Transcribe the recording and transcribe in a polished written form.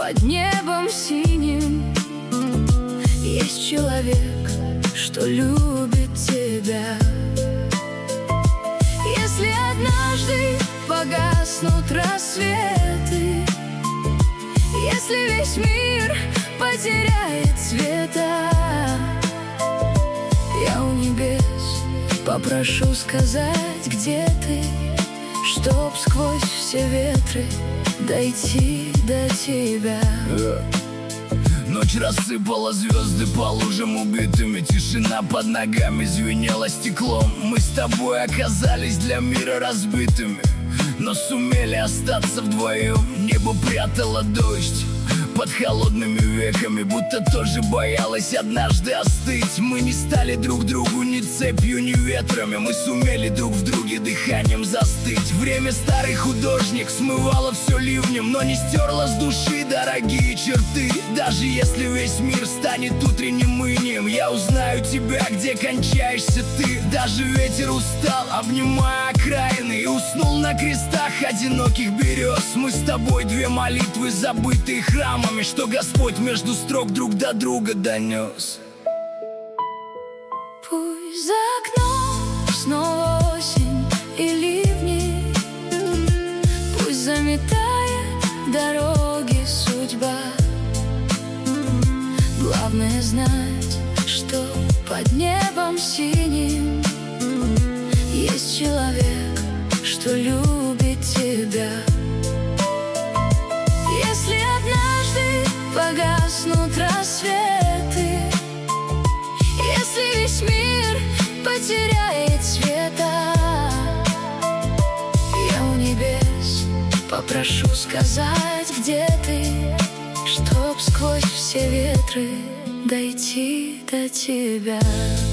под небом синим есть человек, что любит тебя. Если однажды погаснут рассветы, если весь мир потеряет цвета, я у небес попрошу сказать, где ты, чтоб сквозь все ветры дойти до тебя. Ночь рассыпала звезды по лужам убитыми. Тишина под ногами звенела стеклом. Мы с тобой оказались для мира разбитыми, но сумели остаться вдвоем. Небо прятало дождь под холодными веками, будто тоже боялась однажды остыть. Мы не стали друг другу ни цепью, ни ветрами. Мы сумели друг в друге дыханием застыть. Время старый художник смывало все ливнем, но не стерло с души дорогие черты. Даже если весь мир станет утренним инием, я узнаю тебя, где кончаешься ты. Даже ветер устал, обнимая окраины, и уснул на крестах одиноких берез. Мы с тобой две молитвы, забытые храмами, что Господь между строк друг до друга донес. Пусть за окном снова осень и ливни, пусть заметает дороги судьба. Главное знать, что под небом синим есть человек, что любит тебя. Если однажды погаснут рассветы, если весь мир потеряет цвета, я у небес попрошу сказать, где ты, чтоб сквозь все ветры дойти до тебя.